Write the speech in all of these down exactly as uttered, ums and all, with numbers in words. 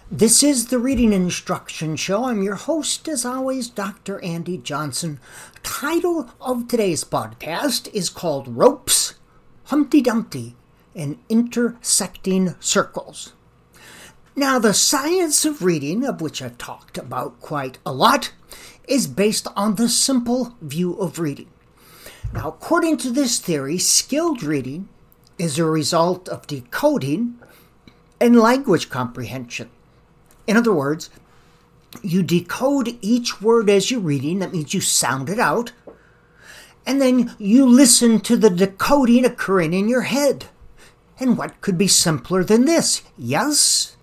This is the Reading Instruction Show. I'm your host, as always, Doctor Andy Johnson. Title of today's podcast is called Ropes, Humpty Dumpty, and Intersecting Circles. Now, the science of reading, of which I've talked about quite a lot, is based on the simple view of reading. Now, according to this theory, skilled reading is a result of decoding and language comprehension. In other words, you decode each word as you're reading. That means you sound it out. And then you listen to the decoding occurring in your head. And what could be simpler than this? Yes?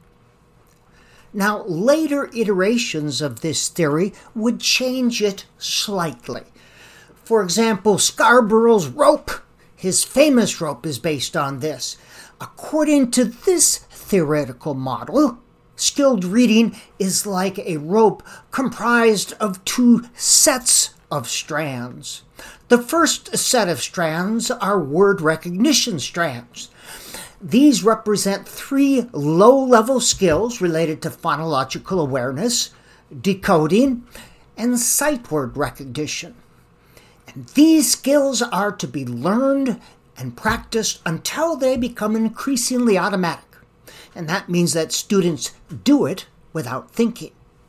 Now, later iterations of this theory would change it slightly. For example, Scarborough's rope, his famous rope, is based on this. According to this theoretical model, skilled reading is like a rope comprised of two sets of strands. The first set of strands are word recognition strands. These represent three low-level skills related to phonological awareness, decoding, and sight word recognition. And these skills are to be learned and practiced until they become increasingly automatic. And that means that students do it without thinking.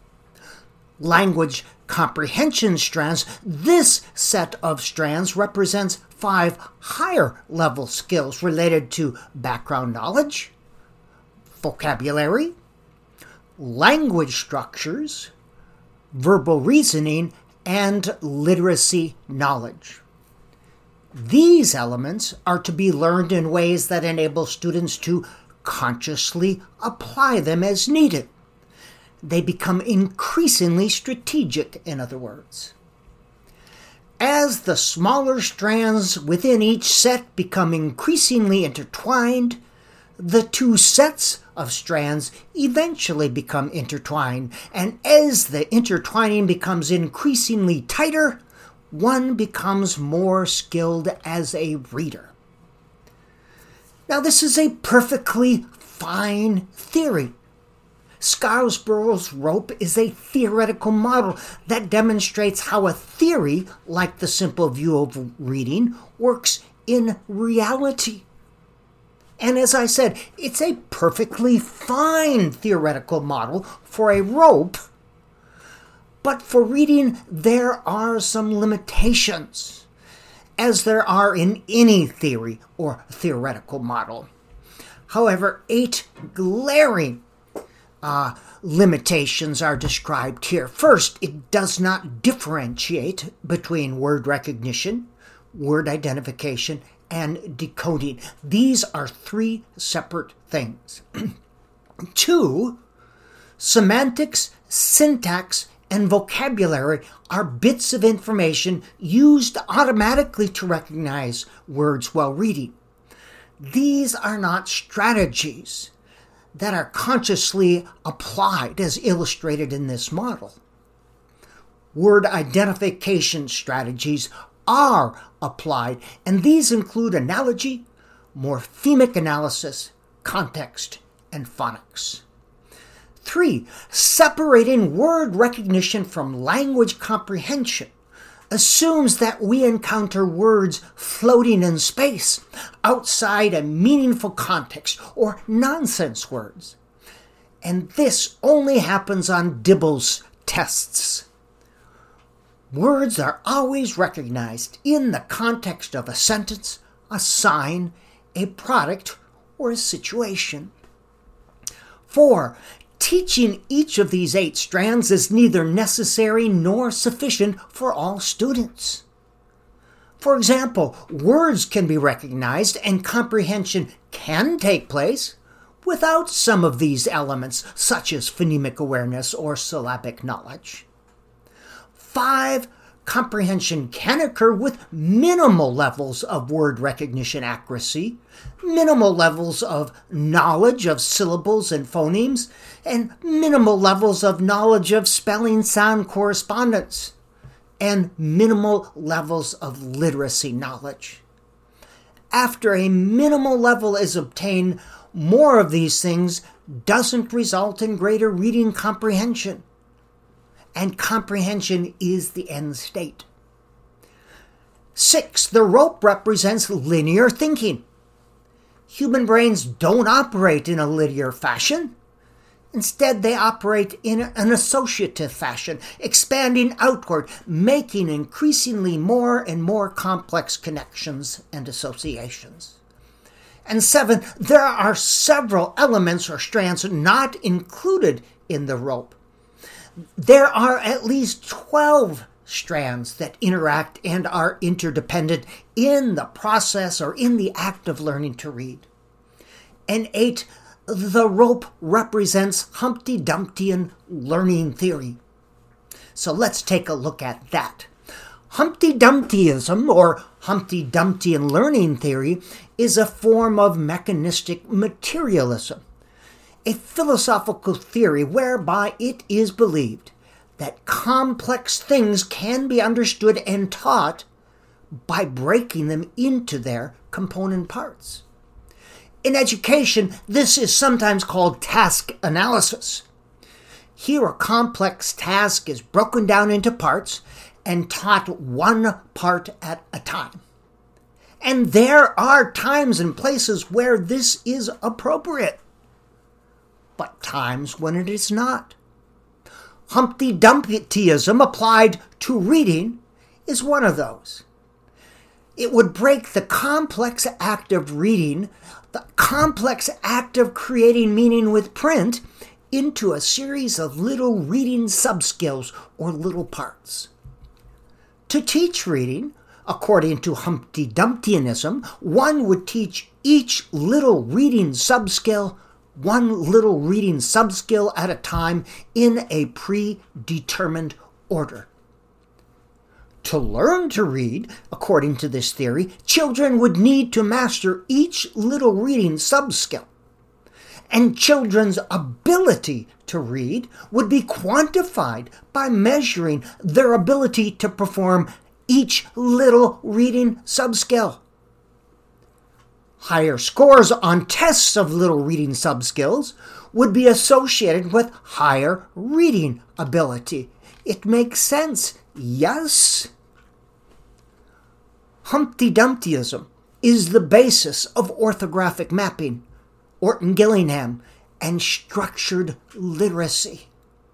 Language comprehension strands, this set of strands represents five higher level skills related to background knowledge, vocabulary, language structures, verbal reasoning, and literacy knowledge. These elements are to be learned in ways that enable students to consciously apply them as needed. They become increasingly strategic, in other words. As the smaller strands within each set become increasingly intertwined, the two sets of strands eventually become intertwined, and as the intertwining becomes increasingly tighter, one becomes more skilled as a reader. Now, this is a perfectly fine theory. Scarborough's rope is a theoretical model that demonstrates how a theory, like the simple view of reading, works in reality. And as I said, it's a perfectly fine theoretical model for a rope, but for reading, there are some limitations, as there are in any theory or theoretical model. However, eight glaring uh, limitations are described here. First, it does not differentiate between word recognition, word identification, and decoding. These are three separate things. Two, semantics, syntax, and vocabulary are bits of information used automatically to recognize words while reading. These are not strategies that are consciously applied as illustrated in this model. Word identification strategies are applied, and these include analogy, morphemic analysis, context, and phonics. Three, separating word recognition from language comprehension assumes that we encounter words floating in space outside a meaningful context or nonsense words. And this only happens on Dibbles tests. Words are always recognized in the context of a sentence, a sign, a product, or a situation. Four, teaching each of these eight strands is neither necessary nor sufficient for all students. For example, words can be recognized and comprehension can take place without some of these elements, such as phonemic awareness or syllabic knowledge. Five, comprehension can occur with minimal levels of word recognition accuracy, minimal levels of knowledge of syllables and phonemes, and minimal levels of knowledge of spelling-sound correspondence, and minimal levels of literacy knowledge. After a minimal level is obtained, more of these things doesn't result in greater reading comprehension. And comprehension is the end state. Six, the rope represents linear thinking. Human brains don't operate in a linear fashion. Instead, they operate in an associative fashion, expanding outward, making increasingly more and more complex connections and associations. And seven, there are several elements or strands not included in the rope. There are at least twelve strands that interact and are interdependent in the process or in the act of learning to read. And eight, the rope represents Humpty Dumptyian learning theory. So let's take a look at that. Humpty Dumptyism, or Humpty Dumptyian learning theory, is a form of mechanistic materialism, a philosophical theory whereby it is believed that complex things can be understood and taught by breaking them into their component parts. In education, this is sometimes called task analysis. Here, a complex task is broken down into parts and taught one part at a time. And there are times and places where this is appropriate, but times when it is not. Humpty Dumptyism applied to reading is one of those. It would break the complex act of reading, the complex act of creating meaning with print, into a series of little reading subskills or little parts. To teach reading, according to Humpty Dumptyianism, one would teach each little reading subskill, one little reading subskill at a time, in a predetermined order. To learn to read, according to this theory, children would need to master each little reading subskill. And children's ability to read would be quantified by measuring their ability to perform each little reading subskill. Higher scores on tests of little reading subskills would be associated with higher reading ability. It makes sense, yes? Humpty Dumptyism is the basis of orthographic mapping, Orton-Gillingham, and structured literacy.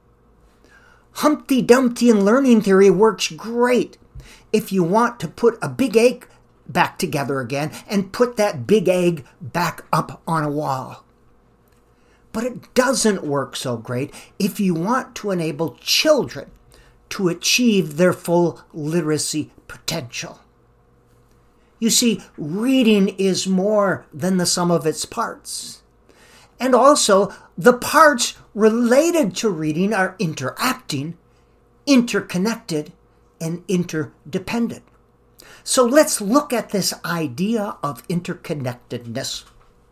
Humpty Dumptyian learning theory works great if you want to put a big egg back together again and put that big egg back up on a wall. But it doesn't work so great if you want to enable children to achieve their full literacy potential. You see, reading is more than the sum of its parts. And also, the parts related to reading are interacting, interconnected, and interdependent. So let's look at this idea of interconnectedness.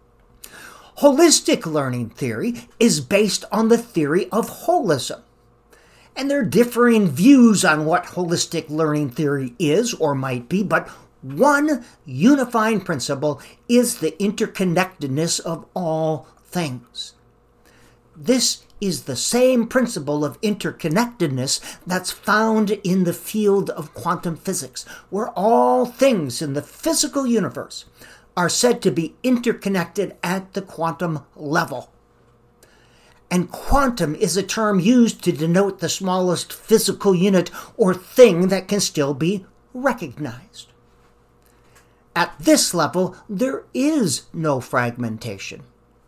Holistic learning theory is based on the theory of holism. And there are differing views on what holistic learning theory is or might be, but one unifying principle is the interconnectedness of all things. This is the same principle of interconnectedness that's found in the field of quantum physics, where all things in the physical universe are said to be interconnected at the quantum level. And quantum is a term used to denote the smallest physical unit or thing that can still be recognized. At this level, there is no fragmentation.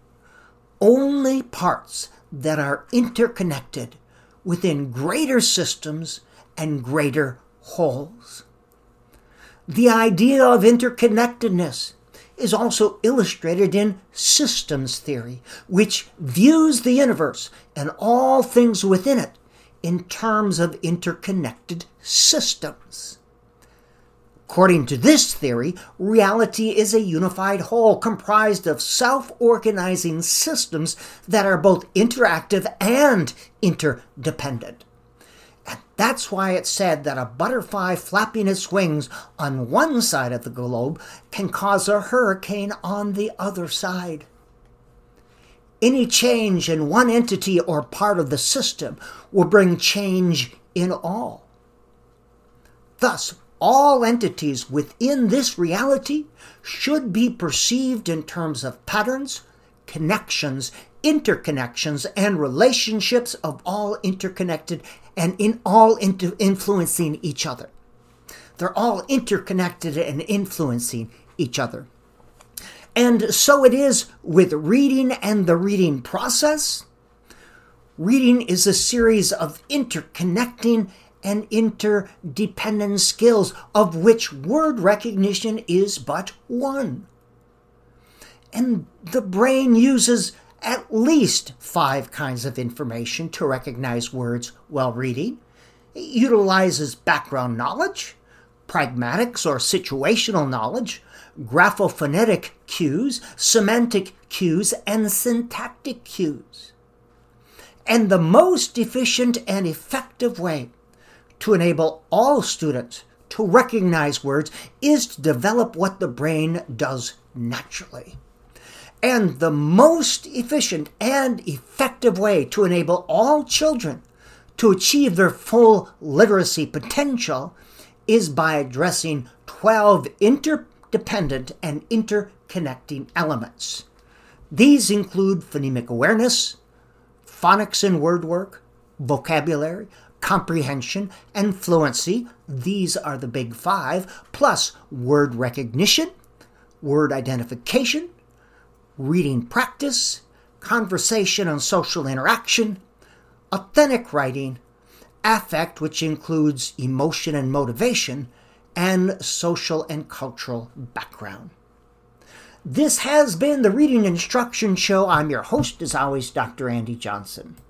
Only parts that are interconnected within greater systems and greater wholes. The idea of interconnectedness is also illustrated in systems theory, which views the universe and all things within it in terms of interconnected systems. According to this theory, reality is a unified whole comprised of self-organizing systems that are both interactive and interdependent. And that's why it's said that a butterfly flapping its wings on one side of the globe can cause a hurricane on the other side. Any change in one entity or part of the system will bring change in all. Thus, all entities within this reality should be perceived in terms of patterns, connections, interconnections, and relationships of all interconnected and in all inter- influencing each other. They're all interconnected and influencing each other. And so it is with reading and the reading process. Reading is a series of interconnecting and interdependent skills, of which word recognition is but one. And the brain uses at least five kinds of information to recognize words while reading. It utilizes background knowledge, pragmatics or situational knowledge, graphophonetic cues, semantic cues, and syntactic cues. And the most efficient and effective way to enable all students to recognize words is to develop what the brain does naturally. And the most efficient and effective way to enable all children to achieve their full literacy potential is by addressing twelve interdependent and interconnecting elements. These include phonemic awareness, phonics and word work, vocabulary, comprehension, and fluency. These are the big five, plus word recognition, word identification, reading practice, conversation and social interaction, authentic writing, affect, which includes emotion and motivation, and social and cultural background. This has been the Reading Instruction Show. I'm your host, as always, Doctor Andy Johnson.